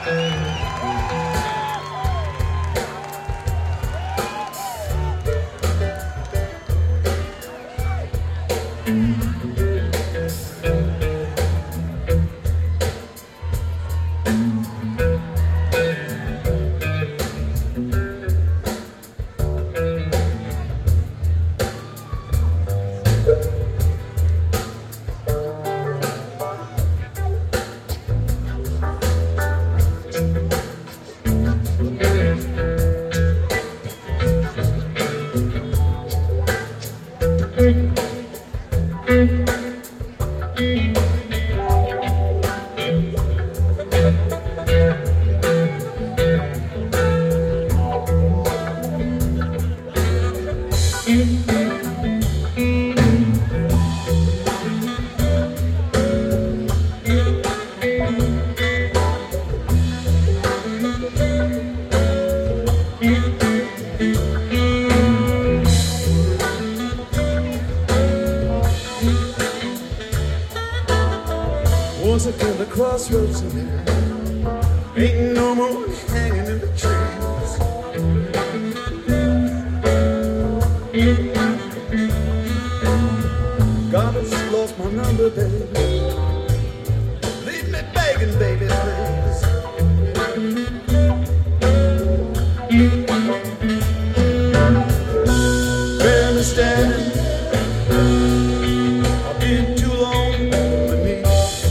Once I feel the crossroads in there, ain't no more hanging in the trees. God has lost my number, baby. Leave me begging, baby, please. Bear me standing, I've been too long on my knees.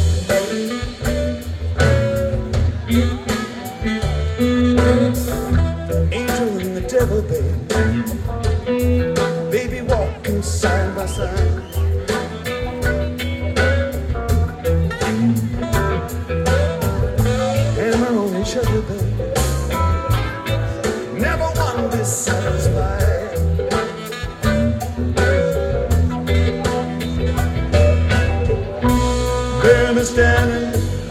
Angel and the devil, baby, baby walking side by side. Hammer on each other, baby, never one dissatisfied. Bear me standing,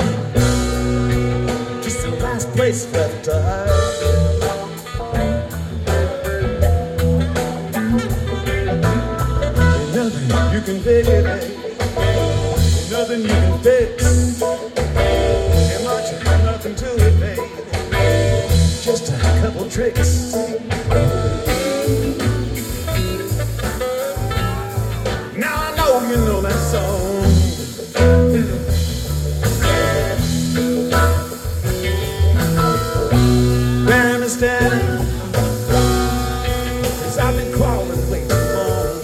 just the last place left to hide. You can fake it, ain't nothing you can fix. Ain't much, nothing to it, baby. Just a couple tricks. Now I know you know that song. Bear me standing, 'cause I've been crawling way too long.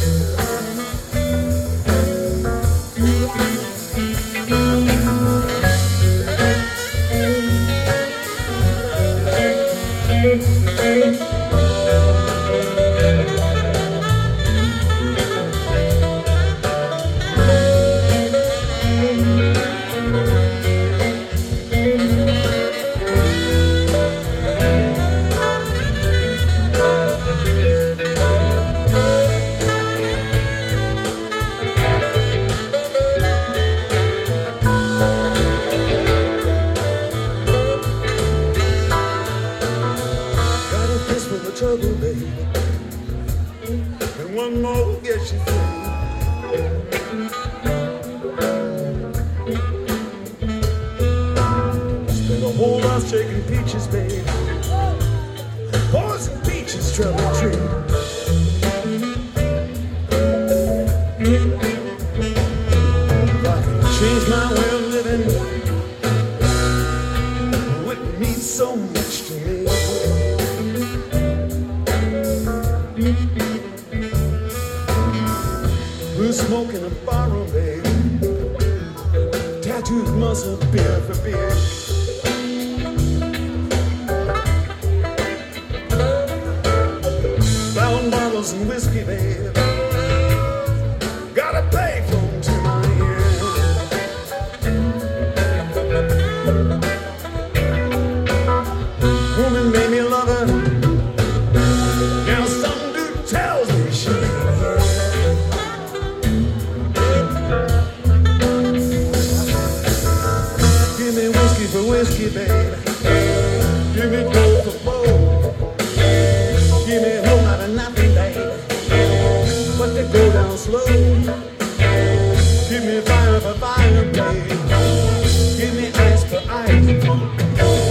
Trouble, baby, and one more will get you free. Spent a whole lot shaking peaches, baby, poison peaches, trouble tree. If I can change my way of living, it wouldn't mean so much to me. We're smoking a barrel, baby, tattoos muscle, beer for beer. Brown bottles and whiskey, baby, gotta pay for them to my ear. Woman made me love her, now some dude tells me she ain't here. Give me whiskey for whiskey, baby. Give me gold for gold. Give me a whole lot of nothing, baby, but they go down slow. Give me fire for fire, baby. Give me ice for ice.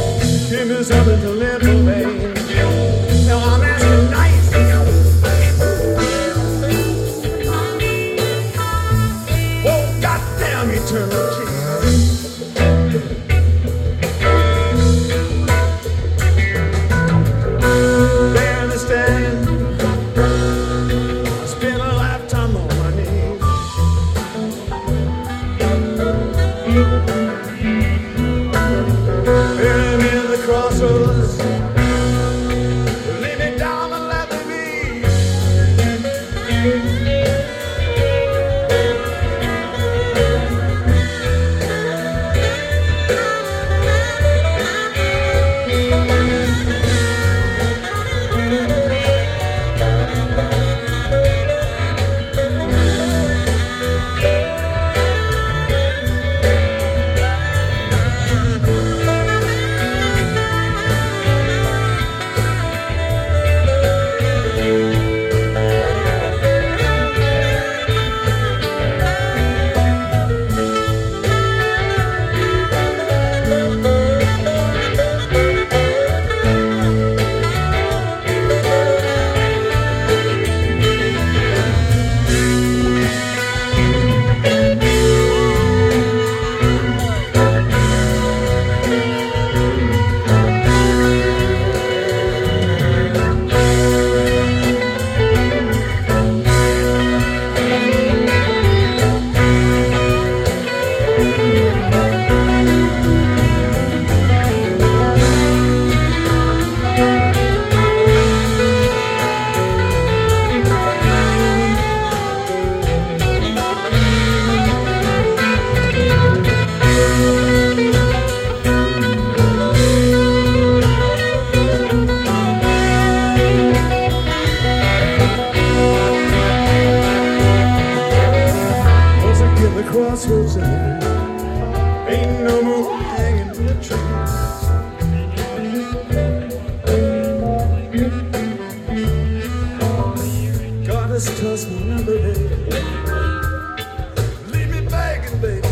toss me another day. Leave me begging, baby,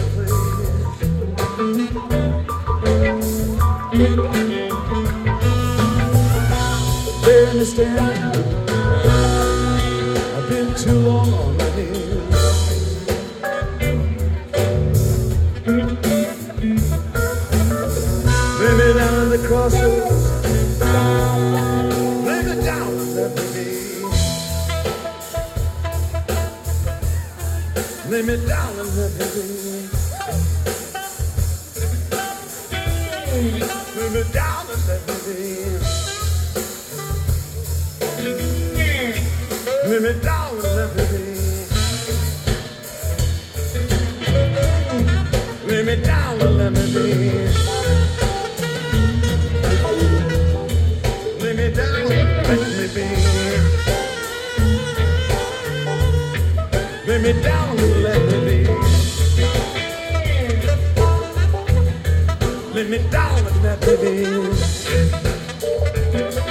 please. They understand I've been too long on my knees. Lay me down at the crossroads. Lay me down and let me be. Lay me down and let me be. Lay me down and let me be. Lay me down and let me be. Lay me down and let me be. Lay me down and let me be. Lay me down and let me be. Lay me down and let me be.